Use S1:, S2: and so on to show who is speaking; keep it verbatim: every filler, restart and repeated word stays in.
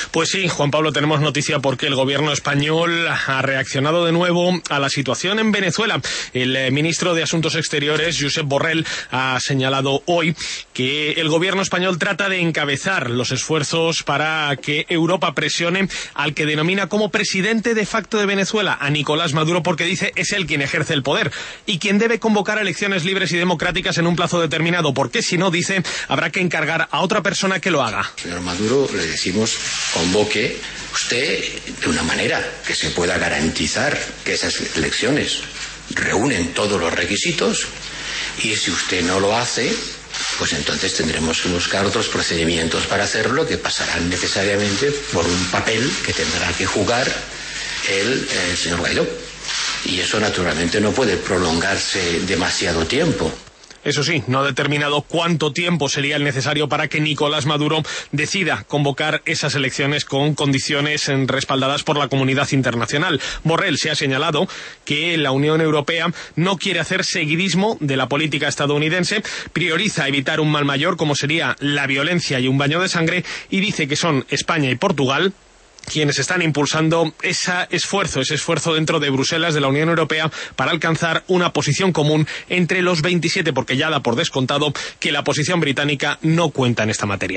S1: Pues sí, Juan Pablo, tenemos noticia porque el gobierno español ha reaccionado de nuevo a la situación en Venezuela. El eh, ministro de Asuntos Exteriores, Josep Borrell, ha señalado hoy que el gobierno español trata de encabezar los esfuerzos para que Europa presione al que denomina como presidente de facto de Venezuela, a Nicolás Maduro, porque dice es él quien ejerce el poder y quien debe convocar elecciones libres y democráticas en un plazo determinado, porque si no, dice, habrá que encargar a otra persona que lo haga.
S2: Señor Maduro, le decimos, convoque usted de una manera que se pueda garantizar que esas elecciones reúnen todos los requisitos, y si usted no lo hace, pues entonces tendremos que buscar otros procedimientos para hacerlo, que pasarán necesariamente por un papel que tendrá que jugar el, el señor Guaidó. Y eso naturalmente no puede prolongarse demasiado tiempo.
S1: Eso sí, no ha determinado cuánto tiempo sería el necesario para que Nicolás Maduro decida convocar esas elecciones con condiciones respaldadas por la comunidad internacional. Borrell se ha señalado que la Unión Europea no quiere hacer seguidismo de la política estadounidense, prioriza evitar un mal mayor como sería la violencia y un baño de sangre, y dice que son España y Portugal quienes están impulsando ese esfuerzo, ese esfuerzo dentro de Bruselas, de la Unión Europea, para alcanzar una posición común entre los veintisiete, porque ya da por descontado que la posición británica no cuenta en esta materia.